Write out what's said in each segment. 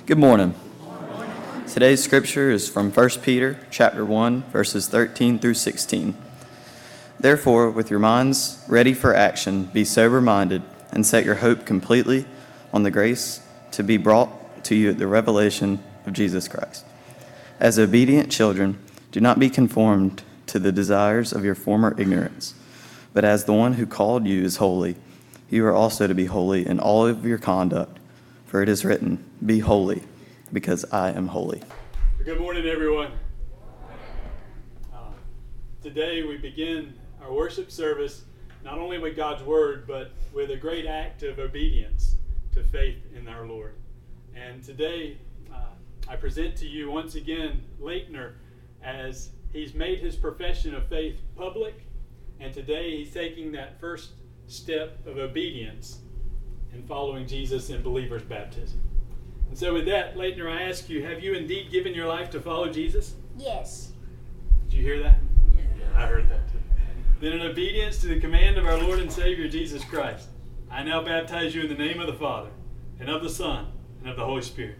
Good morning. Today's scripture is from 1 Peter chapter 1, verses 13 through 16. Therefore, with your minds ready for action, be sober-minded and set your hope completely on the grace to be brought to you at the revelation of Jesus Christ. As obedient children, do not be conformed to the desires of your former ignorance, but as the one who called you is holy, you are also to be holy in all of your conduct. For it is written, be holy, because I am holy. Good morning, everyone. Today we begin our worship service not only with God's word, but with a great act of obedience to faith in our Lord. And today I present to you once again Leitner, as he's made his profession of faith public, and today he's taking that first step of obedience in following Jesus in believer's baptism. And so with that, Leitner, I ask you, have you indeed given your life to follow Jesus? Yes. Did you hear that? Yeah, I heard that too. Then in obedience to the command of our Lord and Savior Jesus Christ, I now baptize you in the name of the Father, and of the Son, and of the Holy Spirit.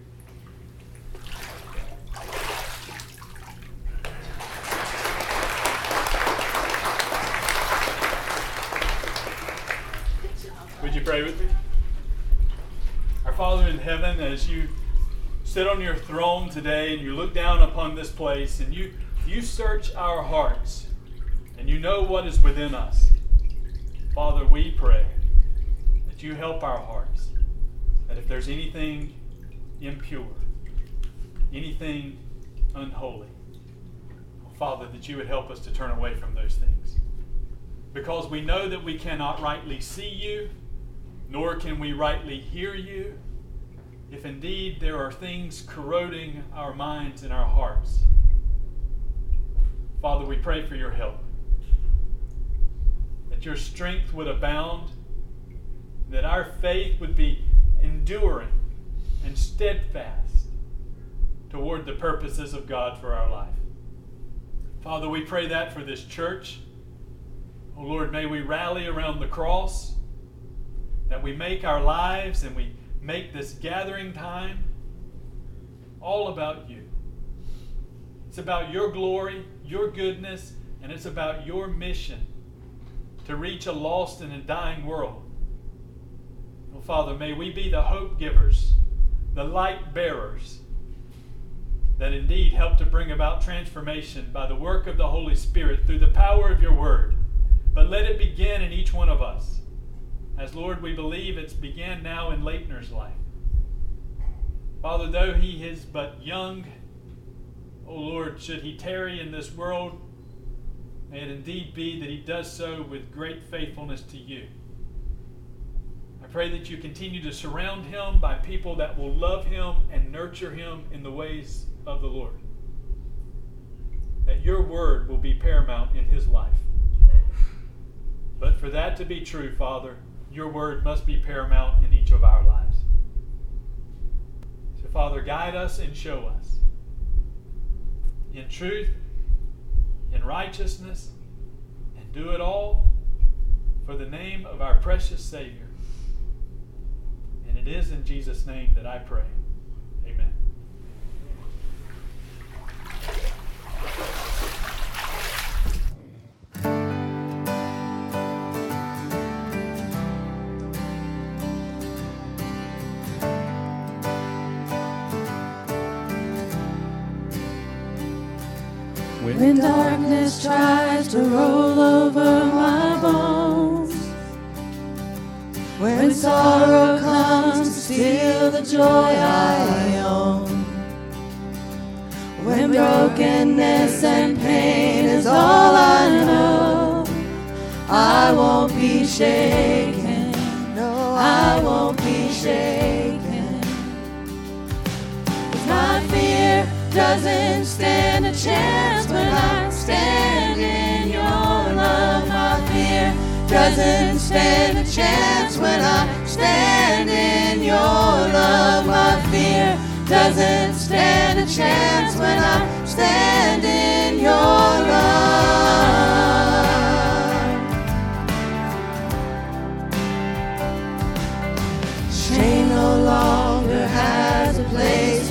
Would you pray with me? Our Father in heaven, as you sit on your throne today and you look down upon this place and you search our hearts and you know what is within us, Father, we pray that you help our hearts, that if there's anything impure, anything unholy, Father, that you would help us to turn away from those things. Because we know that we cannot rightly see you, nor can we rightly hear you, if indeed there are things corroding our minds and our hearts. Father, we pray for your help, that your strength would abound, that our faith would be enduring and steadfast toward the purposes of God for our life. Father, we pray that for this church. Oh Lord, may we rally around the cross, that we make our lives and we make this gathering time all about you. It's about your glory, your goodness, and it's about your mission to reach a lost and a dying world. Oh, Father, may we be the hope givers, the light bearers that indeed help to bring about transformation by the work of the Holy Spirit through the power of your word. But let it begin in each one of us. As Lord, we believe it's began now in Leitner's life. Father, though he is but young, O Lord, should he tarry in this world, may it indeed be that he does so with great faithfulness to you. I pray that you continue to surround him by people that will love him and nurture him in the ways of the Lord. That your word will be paramount in his life. But for that to be true, Father, your word must be paramount in each of our lives. So, Father, guide us and show us in truth, in righteousness, and do it all for the name of our precious Savior. And it is in Jesus' name that I pray. Amen. When darkness tries to roll over my bones, when sorrow comes to steal the joy I own, when brokenness and pain is all I know, I won't be shaken, no, I won't be shaken. 'Cause my fear doesn't stand a chance when I stand in your love. My fear doesn't stand a chance when I stand in your love. My fear doesn't stand a chance when I stand in your love. Shame no longer has a place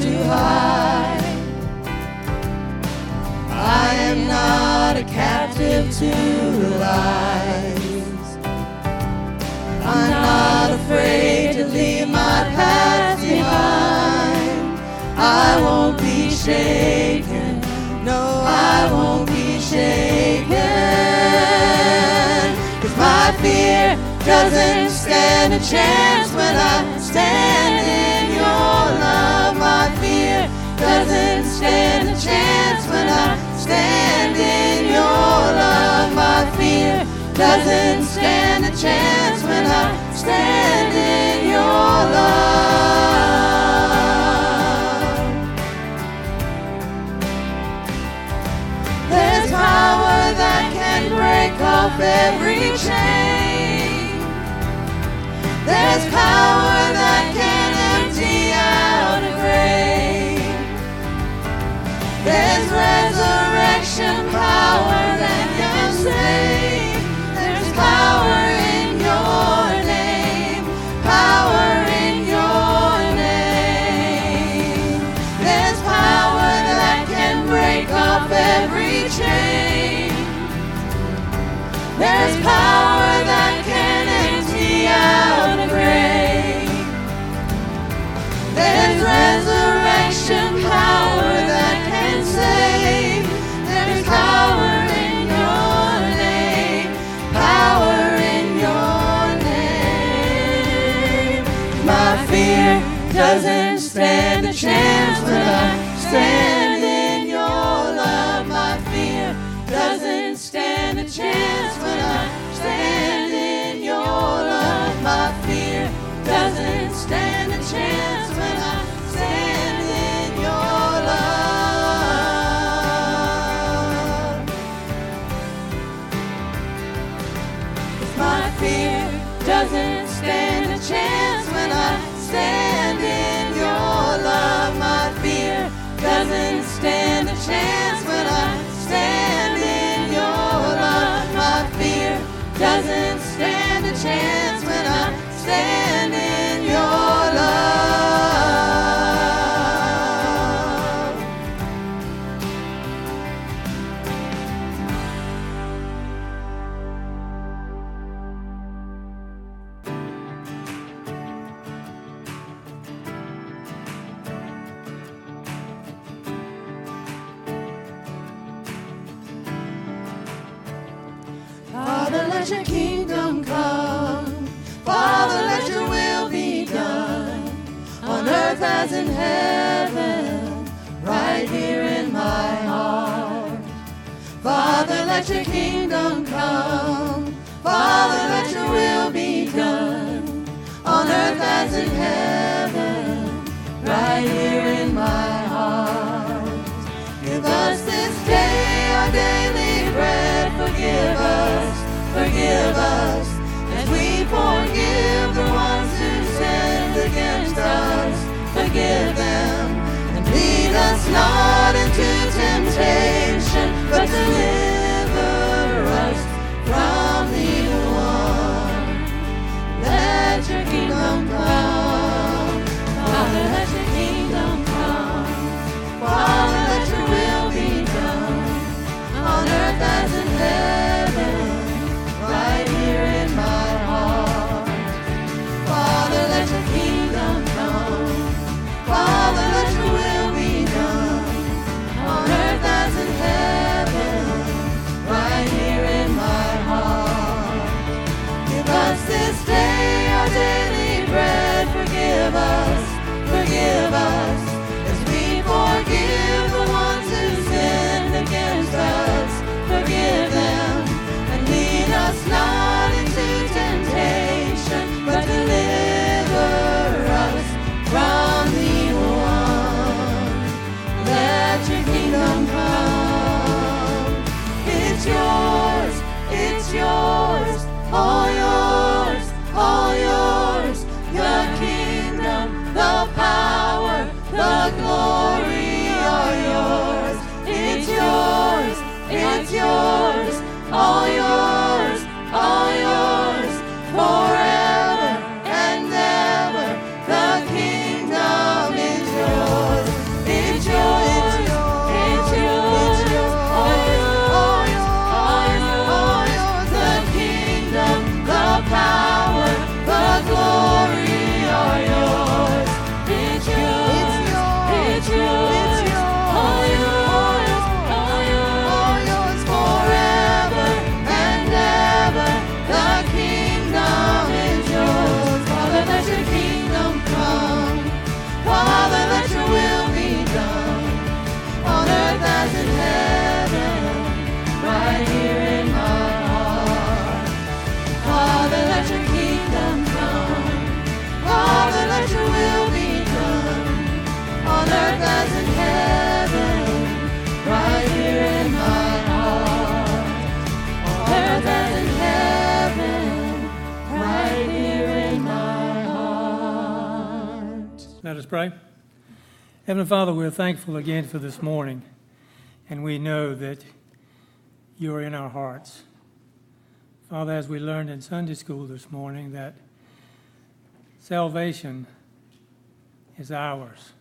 to rise. I'm not afraid to leave my past behind. I won't be shaken. No, I won't be shaken. 'Cause my fear doesn't stand a chance when I stand in your love. My fear doesn't stand a chance when I stand in your love. My fear doesn't stand a chance when I stand in your love. There's power that can break off every chain. There's power that can empty out a grave. There's resurrection power that can save. There's power in your name. Power in your name. There's power that can break off every chain. There's power that can empty out a grave. There's resurrection power that can save. There's power in your name. Power in your name. My fear doesn't stand a chance when I stand in your love. My fear doesn't stand a chance when I stand in your love. My fear doesn't stand a chance when I stand in your love. 'Cause my fear doesn't stand a chance when I stand in your love. My fear doesn't stand a chance when I stand in your love. My fear doesn't stand a chance when I stand in your love. Father, let your kingdom come. Father, let your will be done on earth as in heaven, right here in my heart. Father, let your kingdom come. Father, let your will be done on earth as in heaven, right here in my heart. Give us this day our daily bread. Forgive us, as we forgive the ones who sinned against us. Forgive them, and lead us not into temptation, but deliver us from the evil one. Let your kingdom come. Father, let your kingdom come. Father, let your will be done on earth as in heaven, right here in my heart. Father, let your kingdom come. Father, let your will be done on earth as in heaven, right here in my heart. Give us this day our daily bread. Forgive us, as we forgive the ones who sinned against us. Forgive them, and lead us not into temptation, but deliver us from the evil one. Let your kingdom come. It's yours, all yours, all yours. Your kingdom, the power, the glory are yours. It's yours, all yours, forever and ever. The kingdom is yours. It's yours, all yours, all yours, all yours. Let us pray. Heavenly Father, we're thankful again for this morning, and we know that you're in our hearts. Father, as we learned in Sunday school this morning, that salvation is ours.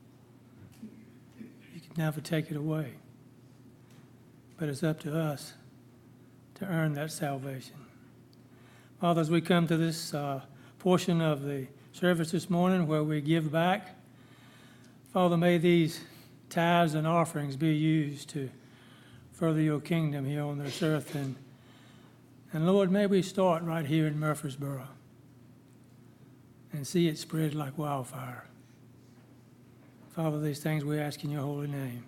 You can never take it away, but it's up to us to earn that salvation. Father, as we come to this portion of the service this morning where we give back, Father, may these tithes and offerings be used to further your kingdom here on this earth. And Lord, may we start right here in Murfreesboro and see it spread like wildfire. Father, these things we ask in your holy name.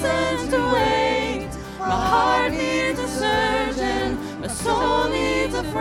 Soul needs a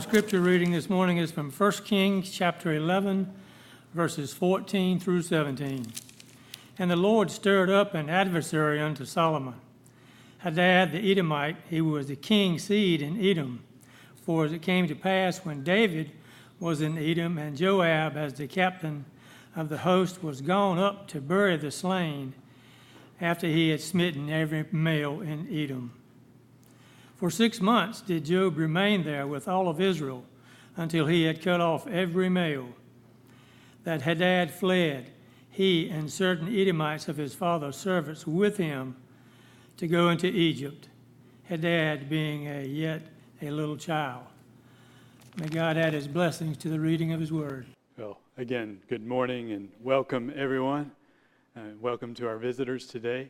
scripture reading this morning is from 1 Kings chapter 11, verses 14 through 17. And the Lord stirred up an adversary unto Solomon, Hadad the Edomite. He was the king's seed in Edom. For as it came to pass when David was in Edom, and Joab as the captain of the host was gone up to bury the slain, after he had smitten every male in Edom. For 6 months did Joab remain there with all of Israel, until he had cut off every male. That Hadad fled, he and certain Edomites of his father's servants with him, to go into Egypt, Hadad being yet a little child. May God add his blessings to the reading of his word. Well, again, good morning and welcome everyone. Welcome to our visitors today.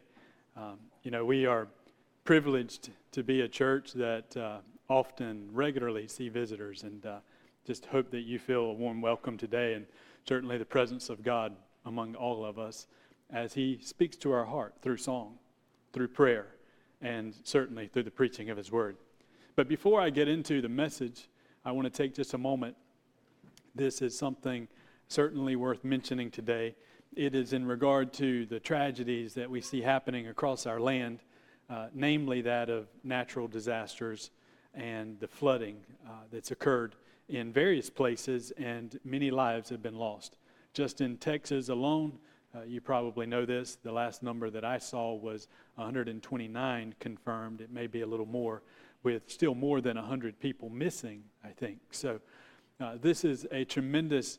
We are privileged to be a church that often regularly see visitors, and just hope that you feel a warm welcome today, and certainly the presence of God among all of us as he speaks to our heart through song, through prayer, and certainly through the preaching of his word. But before I get into the message, I want to take just a moment. This is something certainly worth mentioning today. It is in regard to the tragedies that we see happening across our land, namely that of natural disasters and the flooding that's occurred in various places, and many lives have been lost. Just in Texas alone, you probably know this, the last number that I saw was 129 confirmed. It may be a little more, with still more than 100 people missing, I think. So this is a tremendous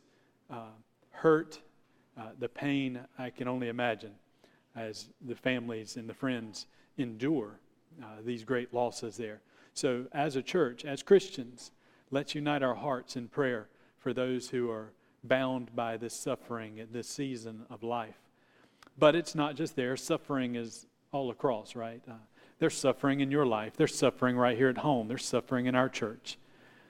hurt, the pain I can only imagine as the families and the friends endure these great losses there. So as a church, as Christians, let's unite our hearts in prayer for those who are bound by this suffering at this season of life. But it's not just there. Suffering is all across, right? There's suffering in your life. There's suffering right here at home. There's suffering in our church.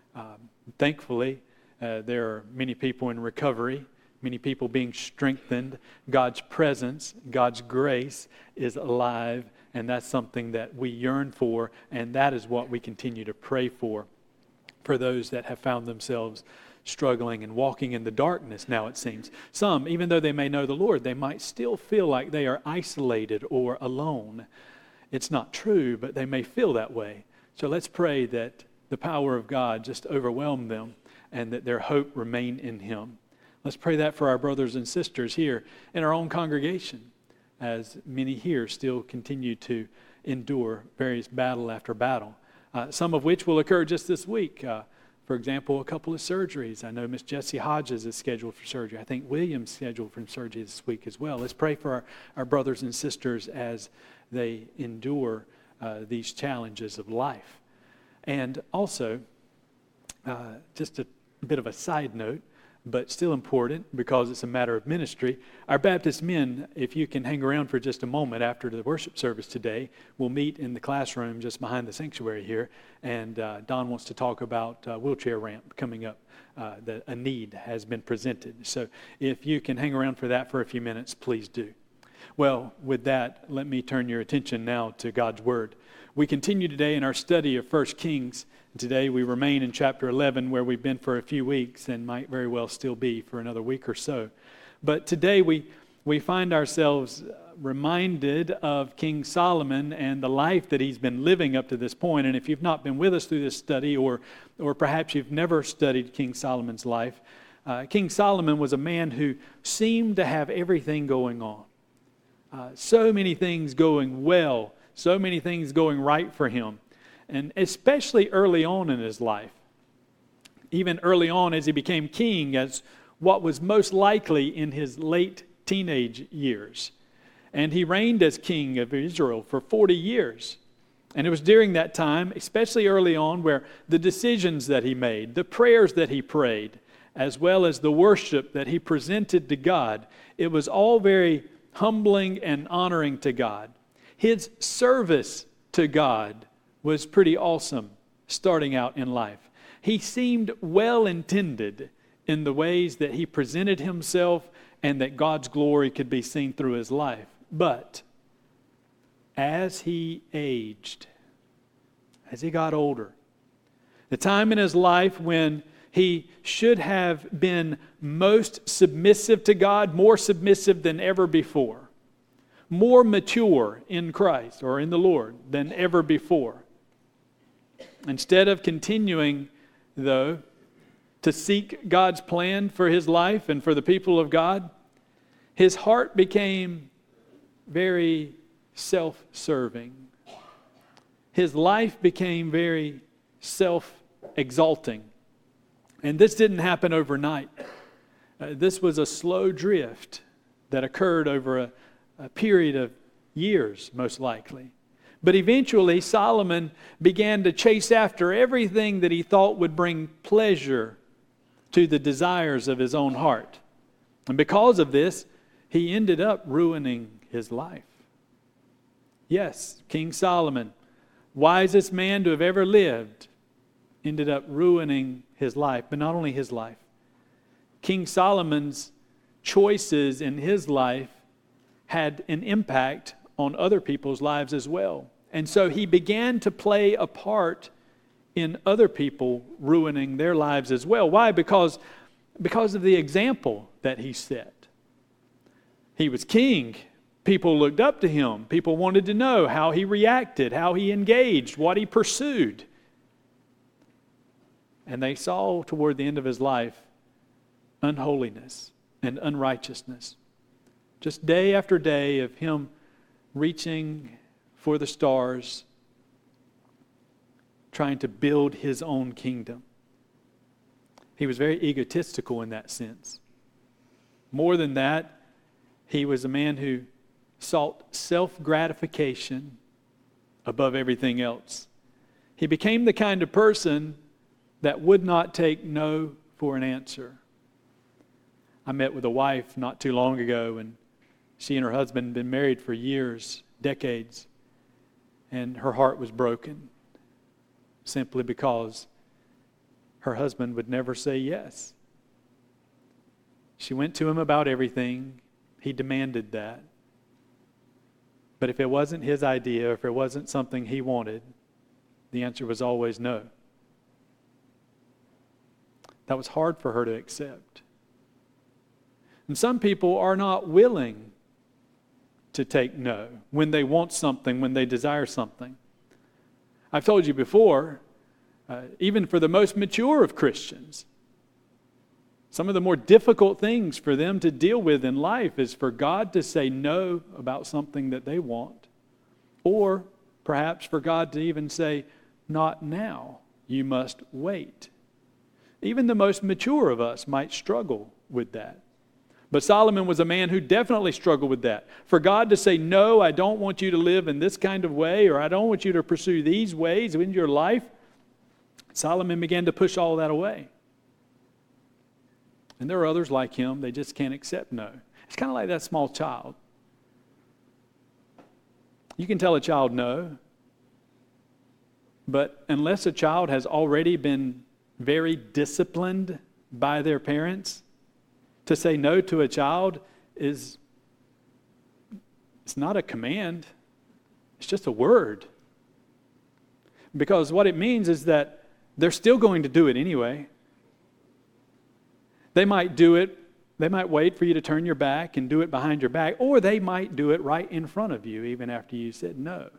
Thankfully, there are many people in recovery, many people being strengthened. God's presence, God's grace is alive, and that's something that we yearn for, and that is what we continue to pray for those that have found themselves struggling and walking in the darkness now, it seems. Some, even though they may know the Lord, they might still feel like they are isolated or alone. It's not true, but they may feel that way. So let's pray that the power of God just overwhelm them and that their hope remain in him. Let's pray that for our brothers and sisters here in our own congregation, as many here still continue to endure various battle after battle, some of which will occur just this week. For example, a couple of surgeries. I know Miss Jessie Hodges is scheduled for surgery. I think William's scheduled for surgery this week as well. Let's pray for our brothers and sisters as they endure these challenges of life. And also, just a bit of a side note, but still important because it's a matter of ministry. Our Baptist men, if you can hang around for just a moment after the worship service today, will meet in the classroom just behind the sanctuary here, and Don wants to talk about wheelchair ramp coming up. That a need has been presented. So if you can hang around for that for a few minutes, please do. Well, with that, let me turn your attention now to God's Word. We continue today in our study of 1 Kings. Today we remain in chapter 11, where we've been for a few weeks and might very well still be for another week or so. But today we find ourselves reminded of King Solomon and the life that he's been living up to this point. And if you've not been with us through this study, or perhaps you've never studied King Solomon's life, King Solomon was a man who seemed to have everything going on. So many things going well, so many things going right for him. And especially early on in his life, even early on as he became king, as what was most likely in his late teenage years. And he reigned as king of Israel for 40 years. And it was during that time, especially early on, where the decisions that he made, the prayers that he prayed, as well as the worship that he presented to God, it was all very humbling and honoring to God. His service to God was pretty awesome starting out in life. He seemed well-intended in the ways that he presented himself and that God's glory could be seen through his life. But as he aged, as he got older, The time in his life when he should have been most submissive to God, more submissive than ever before, more mature in Christ or in the Lord than ever before. Instead of continuing, though, to seek God's plan for his life and for the people of God, his heart became very self-serving. His life became very self-exalting. And this didn't happen overnight. This was a slow drift that occurred over a period of years, most likely. But eventually, Solomon began to chase after everything that he thought would bring pleasure to the desires of his own heart. And because of this, he ended up ruining his life. Yes, King Solomon, wisest man to have ever lived, ended up ruining his life. But not only his life. King Solomon's choices in his life had an impact on other people's lives as well. And so he began to play a part in other people ruining their lives as well. Why? Because of the example that he set. He was king. People looked up to him. People wanted to know how he reacted, how he engaged, what he pursued. And they saw toward the end of his life unholiness and unrighteousness. Just day after day of him reaching for the stars, trying to build his own kingdom. He was very egotistical in that sense. More than that, he was a man who sought self-gratification above everything else. He became the kind of person that would not take no for an answer. I met with a wife not too long ago, and she and her husband had been married for years, decades, and her heart was broken simply because her husband would never say yes. She went to him about everything. He demanded that. But if it wasn't his idea, if it wasn't something he wanted, the answer was always no. That was hard for her to accept. And some people are not willing to take no when they want something, when they desire something. I've told you before, even for the most mature of Christians, some of the more difficult things for them to deal with in life is for God to say no about something that they want, or perhaps for God to even say, not now, you must wait. Even the most mature of us might struggle with that. But Solomon was a man who definitely struggled with that. For God to say, no, I don't want you to live in this kind of way, or I don't want you to pursue these ways in your life, Solomon began to push all that away. And there are others like him, they just can't accept no. It's kind of like that small child. You can tell a child no, but unless a child has already been very disciplined by their parents, to say no to a child it's not a command, it's just a word. Because what it means is that they're still going to do it anyway. They might do it, they might wait for you to turn your back and do it behind your back, or they might do it right in front of you even after you said no.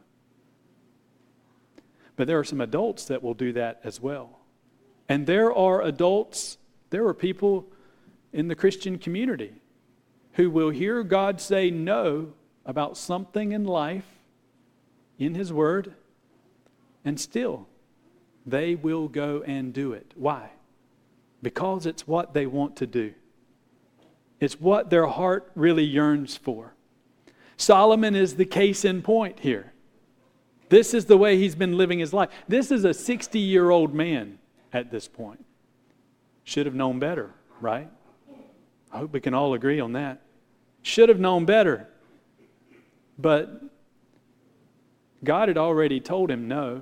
But there are some adults that will do that as well. And there are people in the Christian community who will hear God say no about something in life, in His Word, and still they will go and do it. Why? Because it's what they want to do. It's what their heart really yearns for. Solomon is the case in point here. This is the way he's been living his life. This is a 60-year-old man at this point. Should have known better, right? I hope we can all agree on that. Should have known better. But God had already told him no.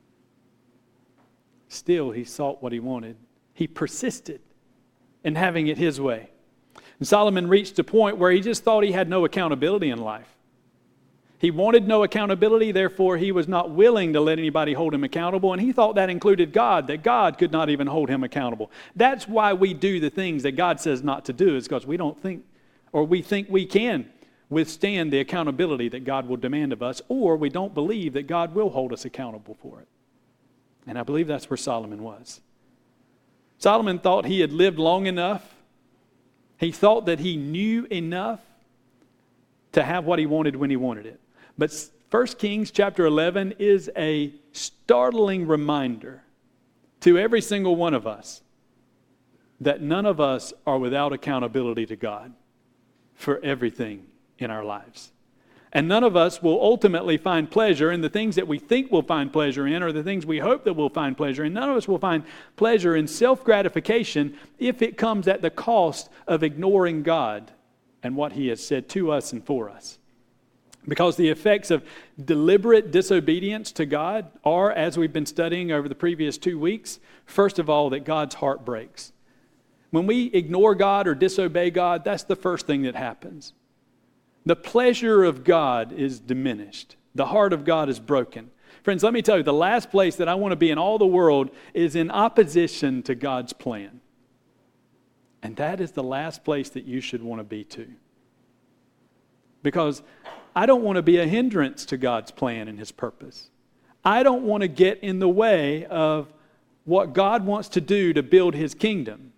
Still, he sought what he wanted. He persisted in having it his way. And Solomon reached a point where he just thought he had no accountability in life. He wanted no accountability, therefore he was not willing to let anybody hold him accountable, and he thought that included God, that God could not even hold him accountable. That's why we do the things that God says not to do, is because we don't think, or we think we can withstand the accountability that God will demand of us, or we don't believe that God will hold us accountable for it. And I believe that's where Solomon was. Solomon thought he had lived long enough. He thought that he knew enough to have what he wanted when he wanted it. But 1 Kings chapter 11 is a startling reminder to every single one of us that none of us are without accountability to God for everything in our lives. And none of us will ultimately find pleasure in the things that we think we'll find pleasure in, or the things we hope that we'll find pleasure in. None of us will find pleasure in self-gratification if it comes at the cost of ignoring God and what He has said to us and for us. Because the effects of deliberate disobedience to God are, as we've been studying over the previous 2 weeks, first of all, that God's heart breaks. When we ignore God or disobey God, that's the first thing that happens. The pleasure of God is diminished. The heart of God is broken. Friends, let me tell you, the last place that I want to be in all the world is in opposition to God's plan. And that is the last place that you should want to be too. Because I don't want to be a hindrance to God's plan and His purpose. I don't want to get in the way of what God wants to do to build His kingdom.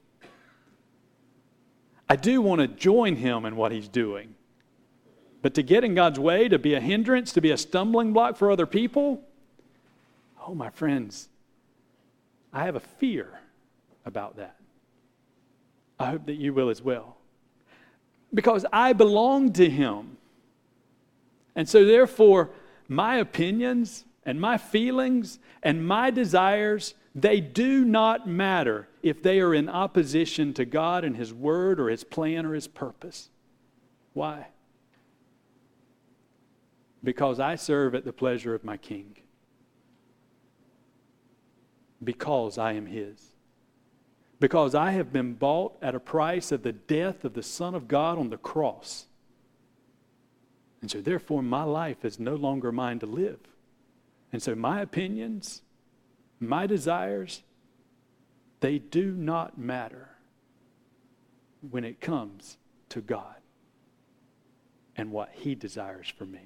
I do want to join Him in what He's doing. But to get in God's way, to be a hindrance, to be a stumbling block for other people, oh, my friends, I have a fear about that. I hope that you will as well. Because I belong to Him. And so therefore, my opinions and my feelings and my desires, they do not matter if they are in opposition to God and His Word or His plan or His purpose. Why? Because I serve at the pleasure of my King. Because I am His. Because I have been bought at a price of the death of the Son of God on the cross. And so therefore my life is no longer mine to live. And so my opinions, my desires, they do not matter when it comes to God and what He desires for me.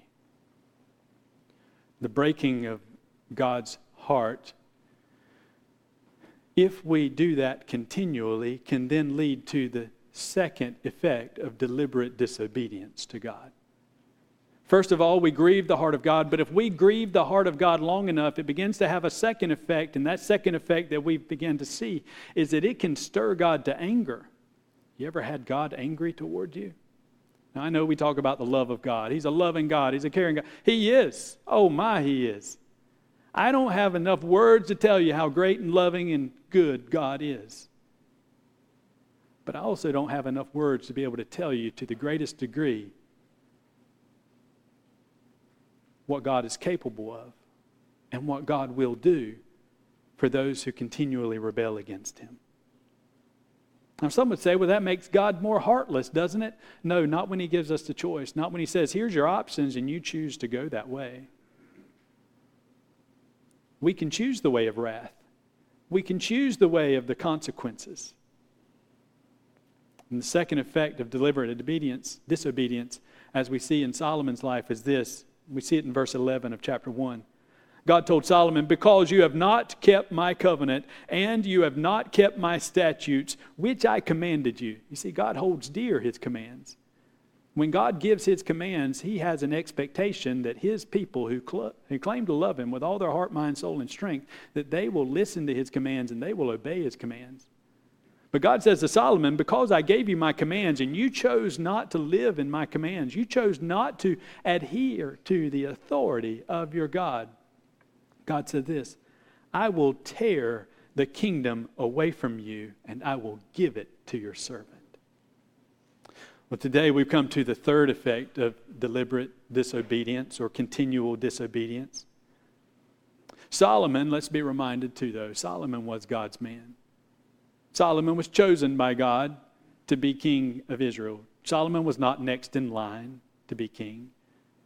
The breaking of God's heart, if we do that continually, can then lead to the second effect of deliberate disobedience to God. First of all, we grieve the heart of God, but if we grieve the heart of God long enough, it begins to have a second effect, and that second effect that we begin to see is that it can stir God to anger. You ever had God angry toward you? Now, I know we talk about the love of God. He's a loving God. He's a caring God. He is. Oh my, He is. I don't have enough words to tell you how great and loving and good God is. But I also don't have enough words to be able to tell you to the greatest degree what God is capable of and what God will do for those who continually rebel against Him. Now, some would say, well, that makes God more heartless, doesn't it? No, not when He gives us the choice. Not when He says, here's your options and you choose to go that way. We can choose the way of wrath. We can choose the way of the consequences. And the second effect of deliberate disobedience, as we see in Solomon's life, is this. We see it in verse 11 of chapter 1. God told Solomon, because you have not kept my covenant and you have not kept my statutes, which I commanded you. You see, God holds dear His commands. When God gives His commands, He has an expectation that His people who claim to love Him with all their heart, mind, soul, and strength, that they will listen to His commands and they will obey His commands. But God says to Solomon, because I gave you my commands and you chose not to live in my commands, you chose not to adhere to the authority of your God. God said this, I will tear the kingdom away from you and I will give it to your servant. Well, today we've come to the third effect of deliberate disobedience or continual disobedience. Solomon, let's be reminded too though, Solomon was God's man. Solomon was chosen by God to be king of Israel. Solomon was not next in line to be king.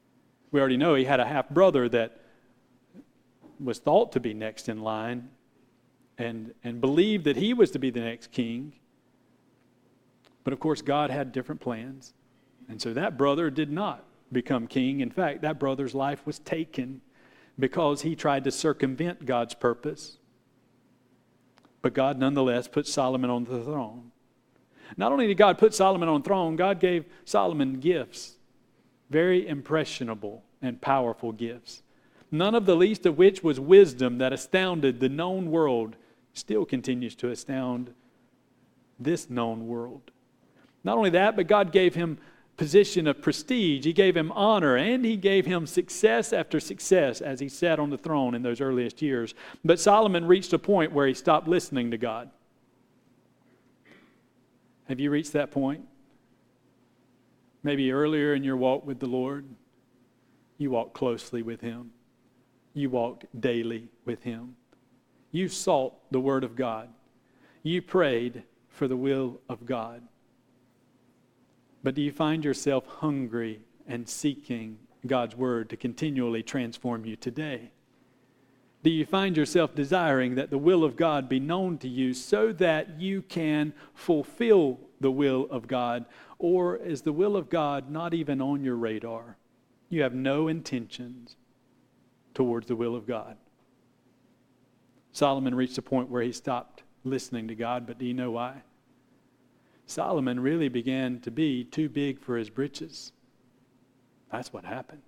We already know he had a half-brother that was thought to be next in line and believed that he was to be the next king. But of course, God had different plans. And so that brother did not become king. In fact, that brother's life was taken because he tried to circumvent God's purpose. But God nonetheless put Solomon on the throne. Not only did God put Solomon on the throne, God gave Solomon gifts, very impressionable and powerful gifts. None of the least of which was wisdom that astounded the known world, still continues to astound this known world. Not only that, but God gave him position of prestige. He gave him honor, and he gave him success after success as he sat on the throne in those earliest years. But Solomon reached a point where he stopped listening to God. Have you reached that point? Maybe earlier in your walk with the Lord, you walked closely with him. You walked daily with him. You sought the Word of God. You prayed for the will of God. But do you find yourself hungry and seeking God's Word to continually transform you today? Do you find yourself desiring that the will of God be known to you so that you can fulfill the will of God? Or is the will of God not even on your radar? You have no intentions towards the will of God. Solomon reached a point where he stopped listening to God, but do you know why? Solomon really began to be too big for his britches. That's what happened.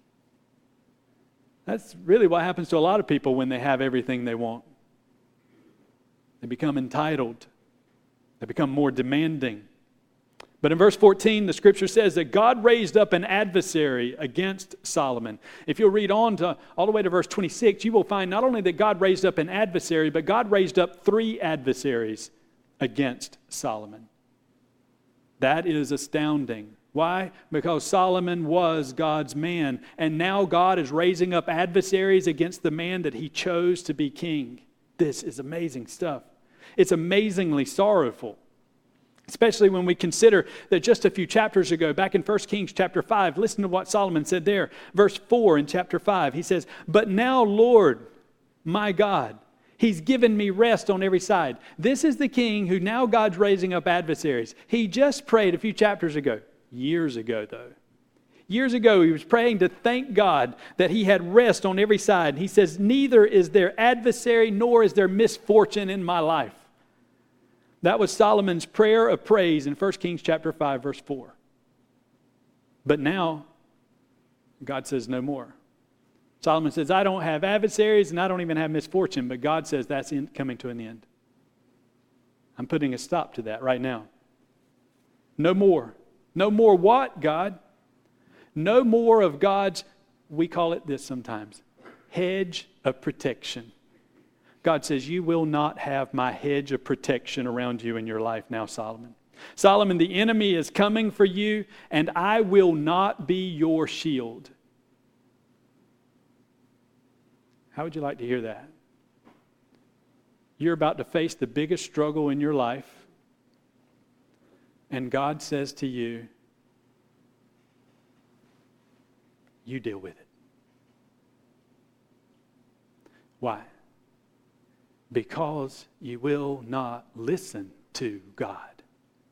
That's really what happens to a lot of people when they have everything they want. They become entitled. They become more demanding. But in verse 14, the scripture says that God raised up an adversary against Solomon. If you'll read on to all the way to verse 26, you will find not only that God raised up an adversary, but God raised up 3 adversaries against Solomon. That is astounding. Why? Because Solomon was God's man, and now God is raising up adversaries against the man that he chose to be king. This is amazing stuff. It's amazingly sorrowful, especially when we consider that just a few chapters ago, back in 1 Kings chapter 5, listen to what Solomon said there. Verse 4 in chapter 5, he says, "But now, Lord, my God, He's given me rest on every side." This is the king who now God's raising up adversaries. He just prayed a few chapters ago. Years ago, though. Years ago, he was praying to thank God that he had rest on every side. He says, "Neither is there adversary nor is there misfortune in my life." That was Solomon's prayer of praise in 1 Kings chapter 5, verse 4. But now, God says no more. Solomon says, "I don't have adversaries and I don't even have misfortune," but God says that's coming to an end. I'm putting a stop to that right now. No more. No more what, God? No more of God's, we call it this sometimes, hedge of protection. God says, "You will not have my hedge of protection around you in your life now, Solomon. Solomon, the enemy is coming for you, and I will not be your shield." How would you like to hear that? You're about to face the biggest struggle in your life, and God says to you, "You deal with it." Why? Because you will not listen to God.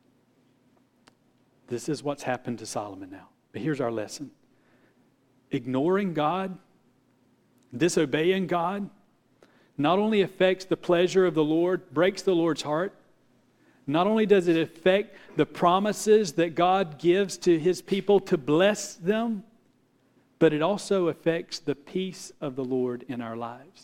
This is what's happened to Solomon now. But here's our lesson. Ignoring God, disobeying God, not only affects the pleasure of the Lord, breaks the Lord's heart, not only does it affect the promises that God gives to His people to bless them, but it also affects the peace of the Lord in our lives.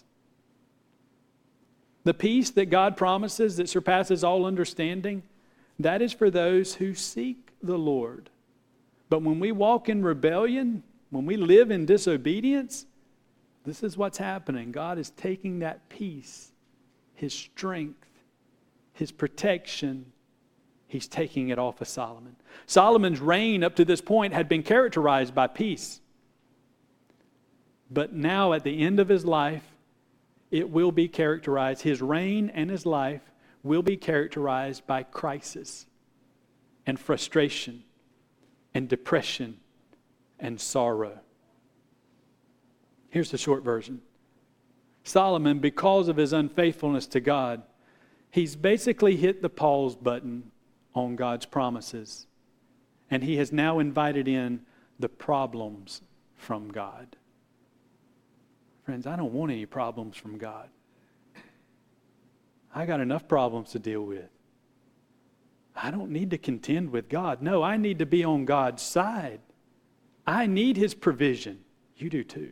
The peace that God promises that surpasses all understanding, that is for those who seek the Lord. But when we walk in rebellion, when we live in disobedience, this is what's happening. God is taking that peace, His strength, His protection, He's taking it off of Solomon. Solomon's reign up to this point had been characterized by peace. But now at the end of his life, it will be characterized, his reign and his life will be characterized by crisis and frustration and depression and sorrow. Here's the short version. Solomon, because of his unfaithfulness to God, he's basically hit the pause button on God's promises. And he has now invited in the problems from God. Friends, I don't want any problems from God. I got enough problems to deal with. I don't need to contend with God. No, I need to be on God's side. I need His provision. You do too.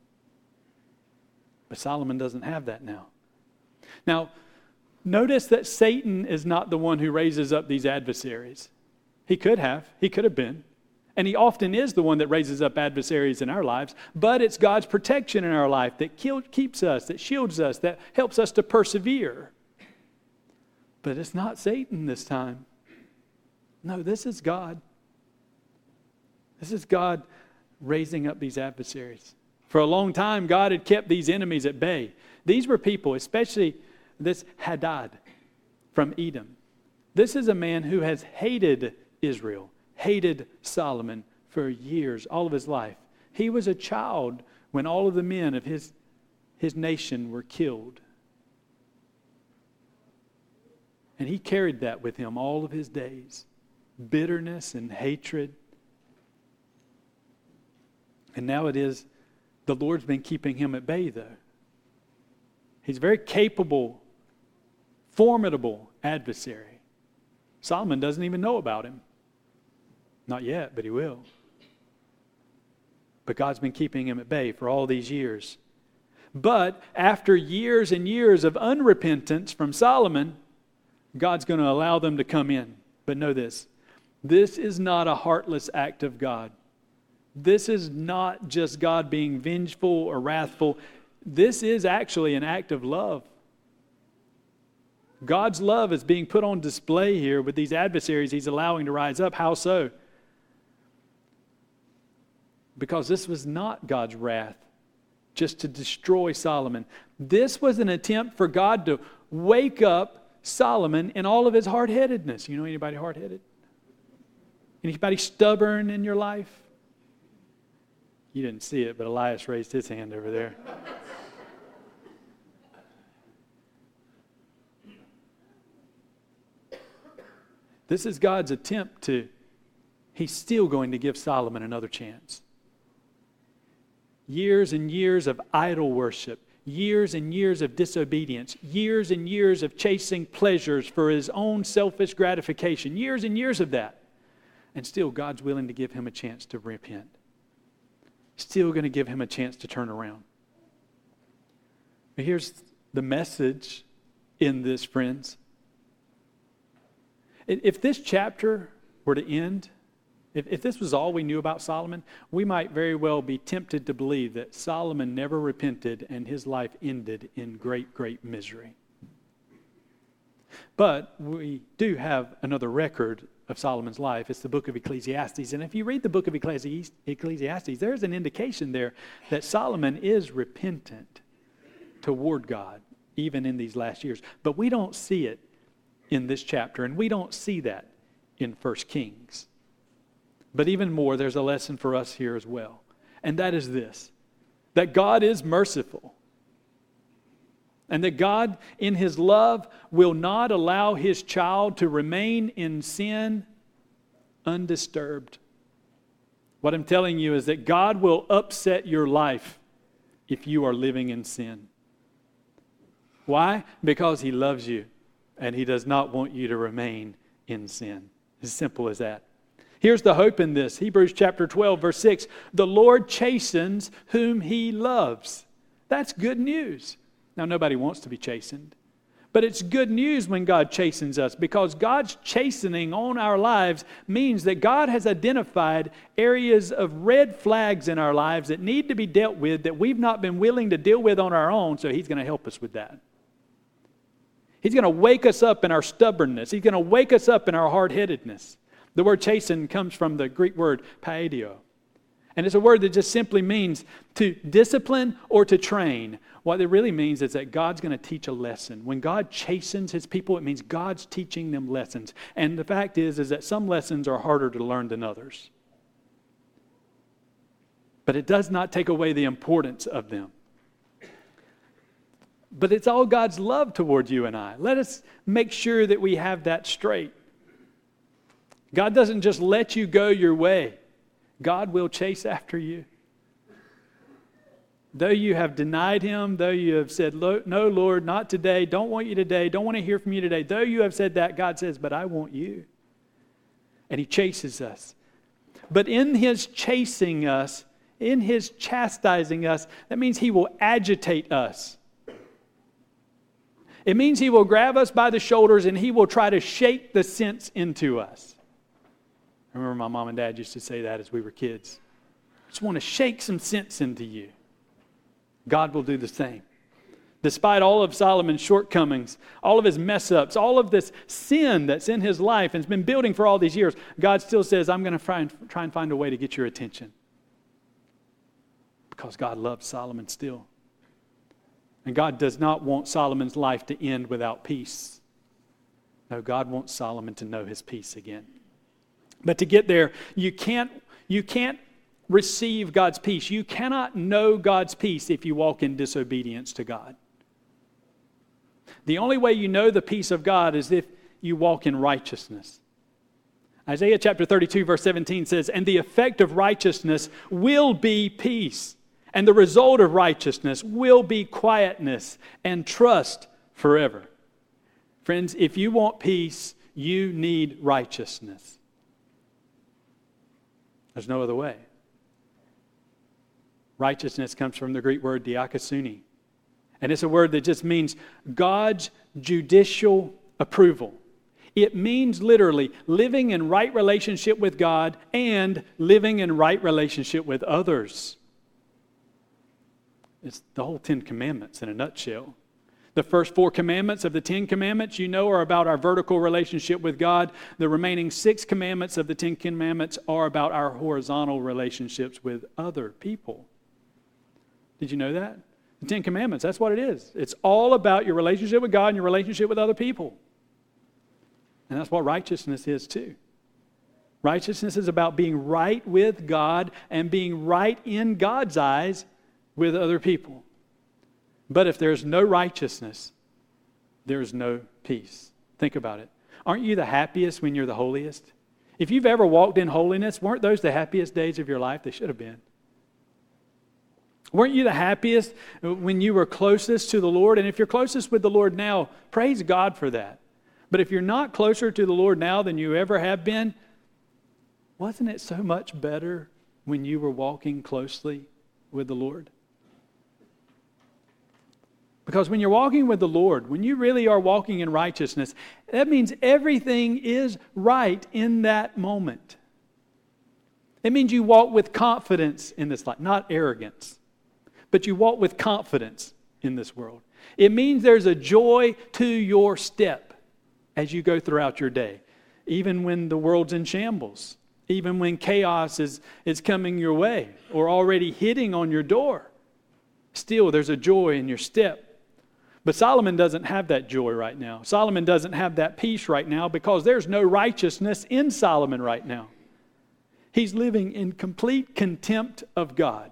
But Solomon doesn't have that now. Now, notice that Satan is not the one who raises up these adversaries. He could have. He could have been. And he often is the one that raises up adversaries in our lives. But it's God's protection in our life that keeps us, that shields us, that helps us to persevere. But it's not Satan this time. No, this is God. This is God raising up these adversaries. For a long time, God had kept these enemies at bay. These were people, especially this Hadad from Edom. This is a man who has hated Israel, hated Solomon for years, all of his life. He was a child when all of the men of his nation were killed. And he carried that with him all of his days. Bitterness and hatred. And now it is, the Lord's been keeping him at bay though. He's a very capable, formidable adversary. Solomon doesn't even know about him. Not yet, but he will. But God's been keeping him at bay for all these years. But after years and years of unrepentance from Solomon, God's going to allow them to come in. But know this. This is not a heartless act of God. This is not just God being vengeful or wrathful. This is actually an act of love. God's love is being put on display here with these adversaries He's allowing to rise up. How so? Because this was not God's wrath just to destroy Solomon. This was an attempt for God to wake up Solomon in all of his hard-headedness. You know anybody hard-headed? Anybody stubborn in your life? You didn't see it, but Elias raised his hand over there. This is God's attempt to, He's still going to give Solomon another chance. Years and years of idol worship, years and years of disobedience, years and years of chasing pleasures for his own selfish gratification, years and years of that. And still God's willing to give him a chance to repent. Still going to give him a chance to turn around. But here's the message in this, friends. If this chapter were to end, if this was all we knew about Solomon, we might very well be tempted to believe that Solomon never repented and his life ended in great, great misery. But we do have another record of Solomon's life. It's the book of Ecclesiastes. And if you read the book of Ecclesiastes, there's an indication there that Solomon is repentant toward God, even in these last years. But we don't see it in this chapter, and we don't see that in 1 Kings. But even more, there's a lesson for us here as well. And that is this, that God is merciful. And that God, in His love, will not allow His child to remain in sin undisturbed. What I'm telling you is that God will upset your life if you are living in sin. Why? Because He loves you and He does not want you to remain in sin. As simple as that. Here's the hope in this. Hebrews chapter 12, verse 6. The Lord chastens whom He loves. That's good news. Now, nobody wants to be chastened. But it's good news when God chastens us, because God's chastening on our lives means that God has identified areas of red flags in our lives that need to be dealt with that we've not been willing to deal with on our own, so He's going to help us with that. He's going to wake us up in our stubbornness. He's going to wake us up in our hard-headedness. The word chasten comes from the Greek word paidio. And it's a word that just simply means to discipline or to train. What it really means is that God's going to teach a lesson. When God chastens His people, it means God's teaching them lessons. And the fact is that some lessons are harder to learn than others. But it does not take away the importance of them. But it's all God's love towards you and I. Let us make sure that we have that straight. God doesn't just let you go your way. God will chase after you. Though you have denied Him, though you have said, no, Lord, not today, don't want you today, don't want to hear from you today, though you have said that, God says, but I want you. And He chases us. But in His chasing us, in His chastising us, that means He will agitate us. It means He will grab us by the shoulders and He will try to shake the sense into us. I remember my mom and dad used to say that as we were kids. I just want to shake some sense into you. God will do the same. Despite all of Solomon's shortcomings, all of his mess-ups, all of this sin that's in his life and has been building for all these years, God still says, I'm going to try and find a way to get your attention. Because God loves Solomon still. And God does not want Solomon's life to end without peace. No, God wants Solomon to know his peace again. But to get there, you can't receive God's peace. You cannot know God's peace if you walk in disobedience to God. The only way you know the peace of God is if you walk in righteousness. Isaiah chapter 32 verse 17 says, and the effect of righteousness will be peace, and the result of righteousness will be quietness and trust forever. Friends, if you want peace, you need righteousness. There's no other way. Righteousness comes from the Greek word diakosune. And it's a word that just means God's judicial approval. It means literally living in right relationship with God and living in right relationship with others. It's the whole 10 Commandments in a nutshell. The first 4 commandments of the 10 Commandments, you know, are about our vertical relationship with God. The remaining 6 commandments of the 10 Commandments are about our horizontal relationships with other people. Did you know that? The 10 Commandments, that's what it is. It's all about your relationship with God and your relationship with other people. And that's what righteousness is too. Righteousness is about being right with God and being right in God's eyes with other people. But if there's no righteousness, there's no peace. Think about it. Aren't you the happiest when you're the holiest? If you've ever walked in holiness, weren't those the happiest days of your life? They should have been. Weren't you the happiest when you were closest to the Lord? And if you're closest with the Lord now, praise God for that. But if you're not closer to the Lord now than you ever have been, wasn't it so much better when you were walking closely with the Lord? Because when you're walking with the Lord, when you really are walking in righteousness, that means everything is right in that moment. It means you walk with confidence in this life, not arrogance. But you walk with confidence in this world. It means there's a joy to your step as you go throughout your day. Even when the world's in shambles. Even when chaos is coming your way or already hitting on your door. Still, there's a joy in your step. But Solomon doesn't have that joy right now. Solomon doesn't have that peace right now because there's no righteousness in Solomon right now. He's living in complete contempt of God.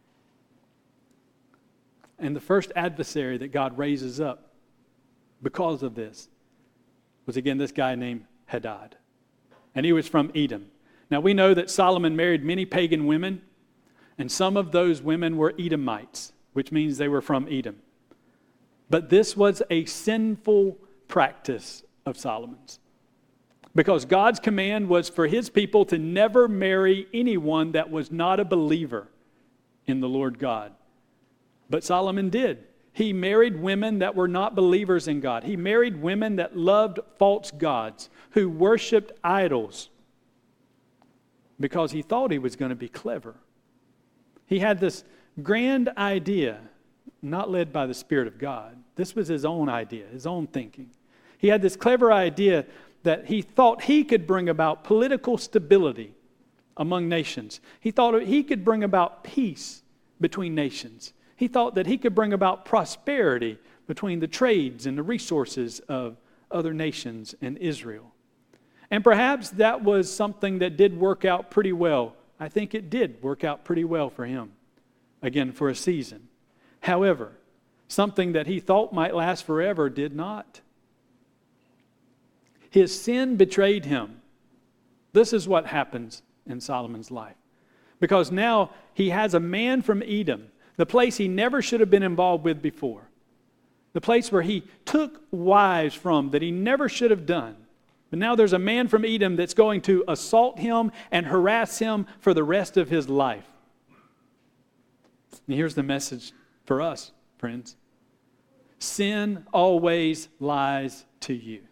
And the first adversary that God raises up because of this was again this guy named Hadad. And he was from Edom. Now we know that Solomon married many pagan women, and some of those women were Edomites, which means they were from Edom. But this was a sinful practice of Solomon's. Because God's command was for his people to never marry anyone that was not a believer in the Lord God. But Solomon did. He married women that were not believers in God. He married women that loved false gods, who worshiped idols, because he thought he was going to be clever. He had this grand idea, not led by the Spirit of God. This was his own idea, his own thinking. He had this clever idea that he thought he could bring about political stability among nations. He thought he could bring about peace between nations. He thought that he could bring about prosperity between the trades and the resources of other nations and Israel. And perhaps that was something that did work out pretty well I think it did work out pretty well for him, again, for a season. However, something that he thought might last forever did not. His sin betrayed him. This is what happens in Solomon's life. Because now he has a man from Edom, the place he never should have been involved with before. The place where he took wives from that he never should have done. But now there's a man from Edom that's going to assault him and harass him for the rest of his life. And here's the message for us, friends. Sin always lies to you.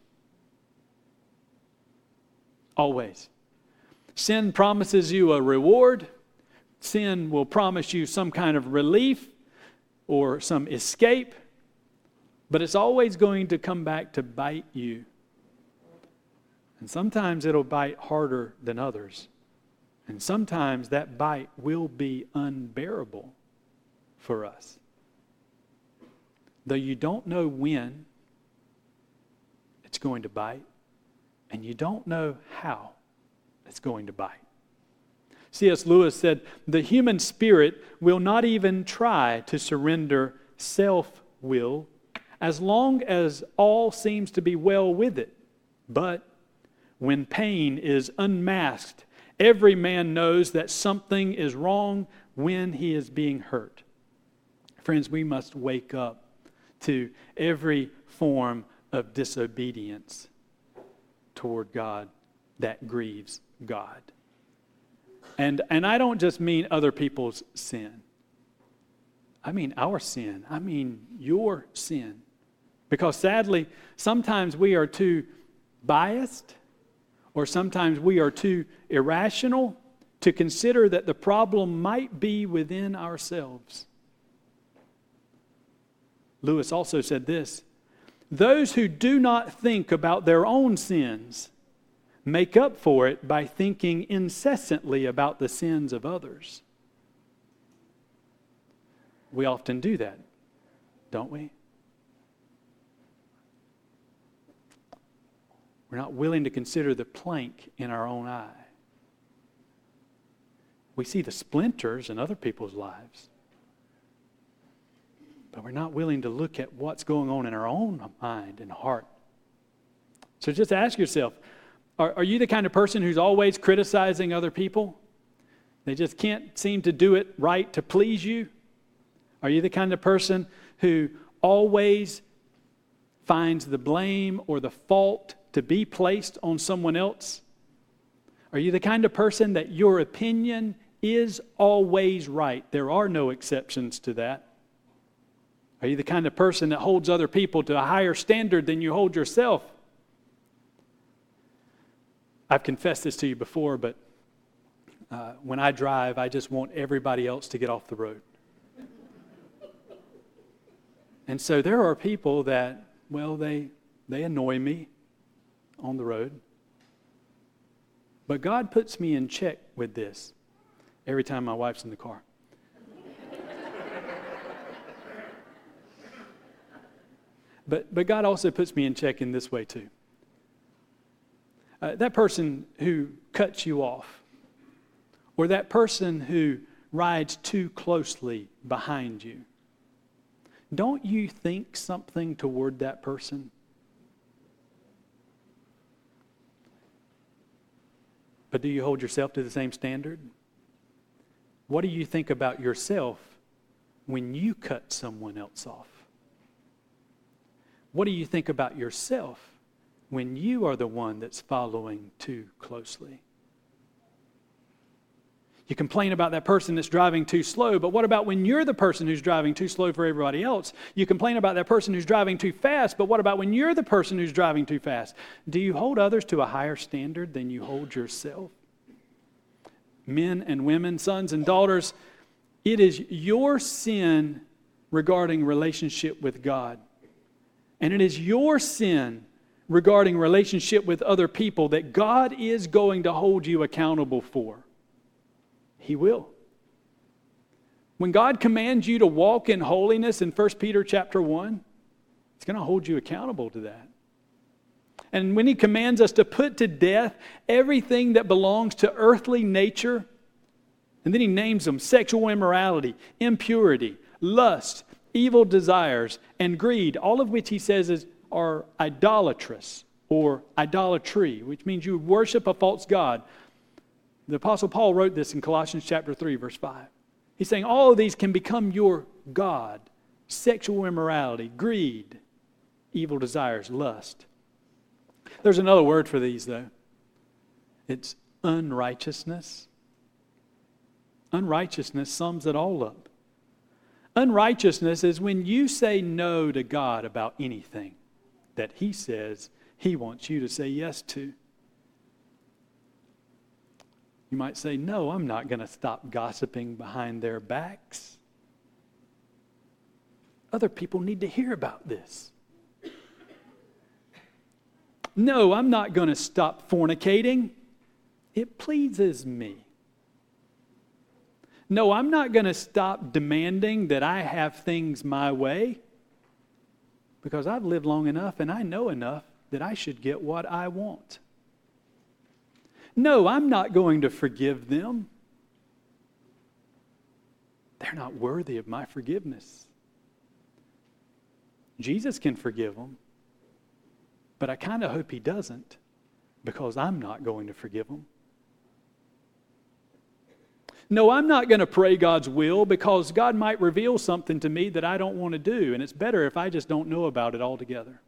Always. Sin promises you a reward. Sin will promise you some kind of relief or some escape. But it's always going to come back to bite you. And sometimes it'll bite harder than others. And sometimes that bite will be unbearable for us. Though you don't know when it's going to bite, and you don't know how it's going to bite. C.S. Lewis said, the human spirit will not even try to surrender self-will as long as all seems to be well with it. But when pain is unmasked, every man knows that something is wrong when he is being hurt. Friends, we must wake up to every form of disobedience toward God that grieves God. And I don't just mean other people's sin. I mean our sin. I mean your sin. Because sadly, sometimes we are too biased, or sometimes we are too irrational to consider that the problem might be within ourselves. Lewis also said this, those who do not think about their own sins make up for it by thinking incessantly about the sins of others. We often do that, don't we? We're not willing to consider the plank in our own eye. We see the splinters in other people's lives. But we're not willing to look at what's going on in our own mind and heart. So just ask yourself, are you the kind of person who's always criticizing other people? They just can't seem to do it right to please you? Are you the kind of person who always finds the blame or the fault to be placed on someone else? Are you the kind of person that your opinion is always right? There are no exceptions to that. Are you the kind of person that holds other people to a higher standard than you hold yourself? I've confessed this to you before, but when I drive, I just want everybody else to get off the road. And so there are people that, well, they annoy me on the road. But God puts me in check with this every time my wife's in the car. But God also puts me in check in this way too. That person who cuts you off, or that person who rides too closely behind you, don't you think something toward that person? But do you hold yourself to the same standard? What do you think about yourself when you cut someone else off? What do you think about yourself when you are the one that's following too closely? You complain about that person that's driving too slow, but what about when you're the person who's driving too slow for everybody else? You complain about that person who's driving too fast, but what about when you're the person who's driving too fast? Do you hold others to a higher standard than you hold yourself? Men and women, sons and daughters, it is your sin regarding relationship with God. And it is your sin regarding relationship with other people that God is going to hold you accountable for. He will. When God commands you to walk in holiness in 1 Peter chapter 1, He's going to hold you accountable to that. And when He commands us to put to death everything that belongs to earthly nature, And then he names them: sexual immorality, impurity, lust, evil desires, and greed, all of which he says are idolatrous or idolatry, which means you worship a false god. The Apostle Paul wrote this in Colossians chapter 3, verse 5. He's saying all of these can become your god: sexual immorality, greed, evil desires, lust. There's another word for these, though. It's unrighteousness. Unrighteousness sums it all up. Unrighteousness is when you say no to God about anything that He says He wants you to say yes to. You might say, no, I'm not going to stop gossiping behind their backs. Other people need to hear about this. No, I'm not going to stop fornicating. It pleases me. No, I'm not going to stop demanding that I have things my way, because I've lived long enough and I know enough that I should get what I want. No, I'm not going to forgive them. They're not worthy of my forgiveness. Jesus can forgive them, but I kind of hope He doesn't, because I'm not going to forgive them. No, I'm not going to pray God's will, because God might reveal something to me that I don't want to do, and it's better if I just don't know about it altogether.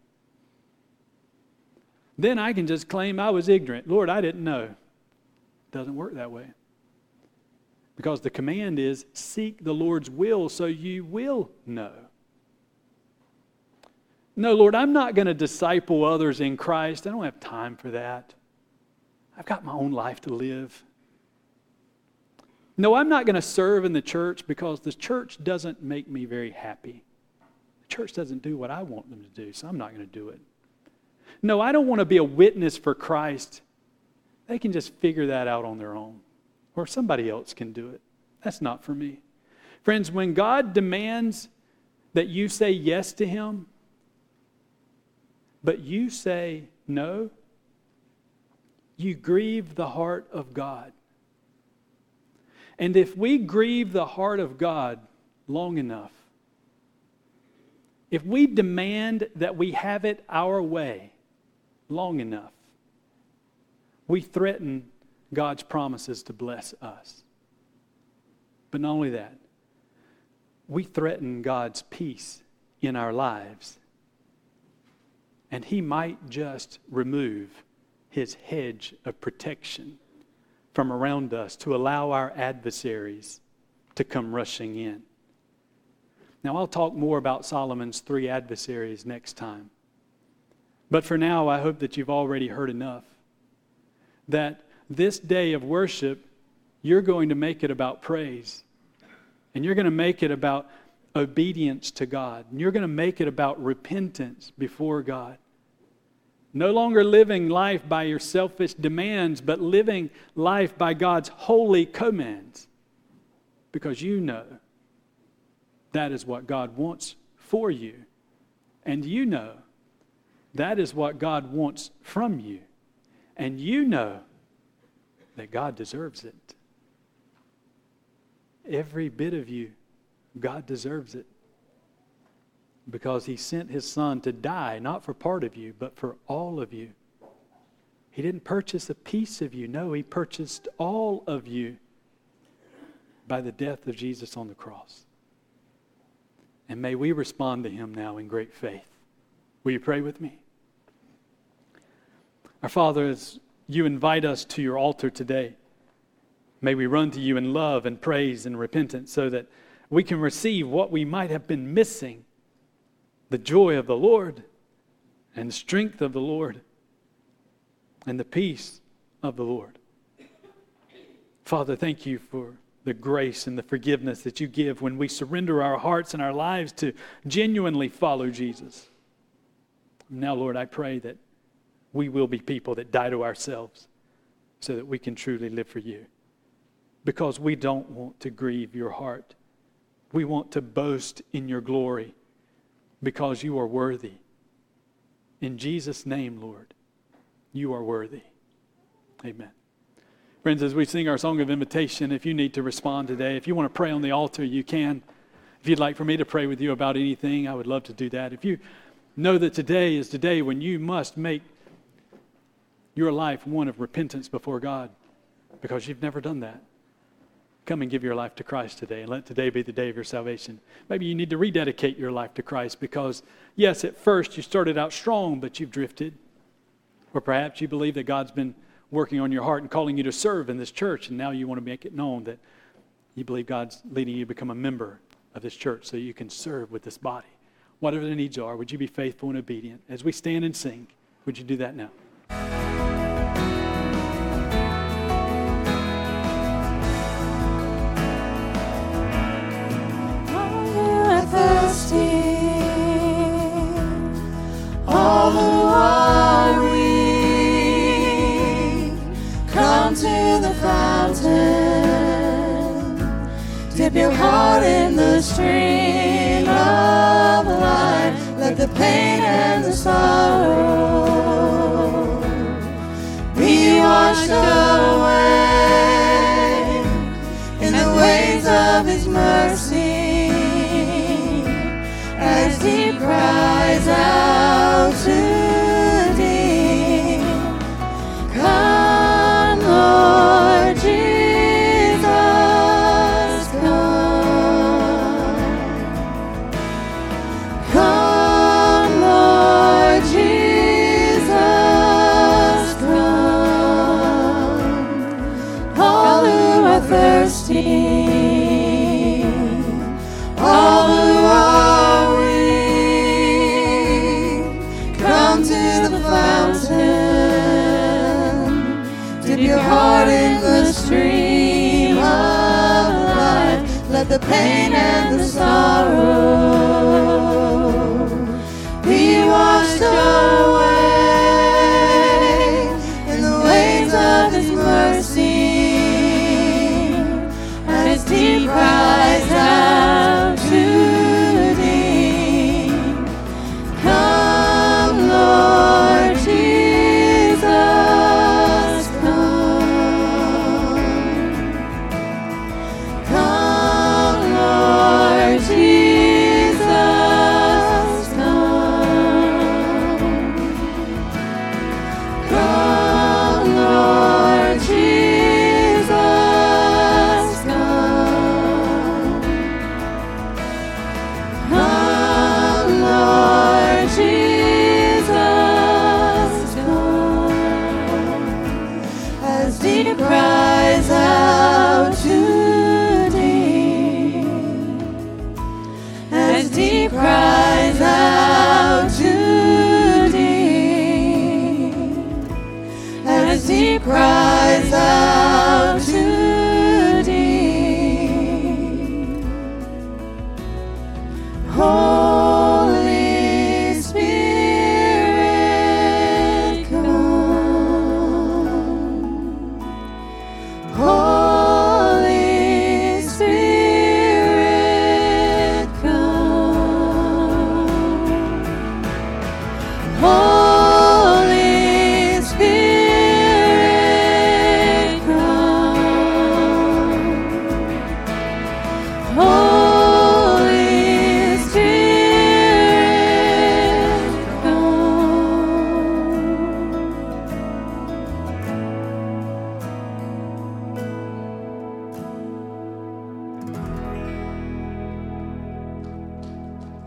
Then I can just claim I was ignorant. Lord, I didn't know. It doesn't work that way. Because the command is, seek the Lord's will so you will know. No, Lord, I'm not going to disciple others in Christ. I don't have time for that. I've got my own life to live. No, I'm not going to serve in the church because the church doesn't make me very happy. The church doesn't do what I want them to do, so I'm not going to do it. No, I don't want to be a witness for Christ. They can just figure that out on their own, or somebody else can do it. That's not for me. Friends, when God demands that you say yes to Him, but you say no, you grieve the heart of God. And if we grieve the heart of God long enough, if we demand that we have it our way long enough, we threaten God's promises to bless us. But not only that, we threaten God's peace in our lives. And He might just remove His hedge of protection from around us to allow our adversaries to come rushing in. Now, I'll talk more about Solomon's 3 adversaries next time. But for now, I hope that you've already heard enough. That this day of worship, you're going to make it about praise. And you're going to make it about obedience to God. And you're going to make it about repentance before God. No longer living life by your selfish demands, but living life by God's holy commands. Because you know that is what God wants for you. And you know that is what God wants from you. And you know that God deserves it. Every bit of you, God deserves it. Because He sent His Son to die, not for part of you, but for all of you. He didn't purchase a piece of you. No, He purchased all of you by the death of Jesus on the cross. And may we respond to Him now in great faith. Will you pray with me? Our Father, as you invite us to your altar today, may we run to you in love and praise and repentance so that we can receive what we might have been missing: the joy of the Lord and the strength of the Lord and the peace of the Lord. Father, thank you for the grace and the forgiveness that you give when we surrender our hearts and our lives to genuinely follow Jesus. Now, Lord, I pray that we will be people that die to ourselves so that we can truly live for you. Because we don't want to grieve your heart. We want to boast in your glory because you are worthy. In Jesus' name, Lord, you are worthy. Amen. Friends, as we sing our song of invitation, if you need to respond today, if you want to pray on the altar, you can. If you'd like for me to pray with you about anything, I would love to do that. If you know that today is the day when you must make your life one of repentance before God because you've never done that, come and give your life to Christ today and let today be the day of your salvation. Maybe you need to rededicate your life to Christ because, yes, at first you started out strong, but you've drifted. Or perhaps you believe that God's been working on your heart and calling you to serve in this church, and now you want to make it known that you believe God's leading you to become a member of this church so you can serve with this body. Whatever the needs are, would you be faithful and obedient? As we stand and sing, would you do that now? All who are thirsty, all who are weak, come to the fountain. Dip your heart in the stream of life. Let the pain and the sorrow be washed away in the waves of His mercy as He cries out to Thee. Come, Lord Jesus, come. Come, Lord Jesus, come. All who are thirsty, all who are weak, come to the fountain. Dip your heart in the stream of life. Let the pain and the sorrow be washed away in the waves of His mercy as He cries out to Thee. Come, Lord Jesus, come. Come, Lord Jesus, come. Come, Lord Jesus, come. Come, Lord Jesus, come. As He cries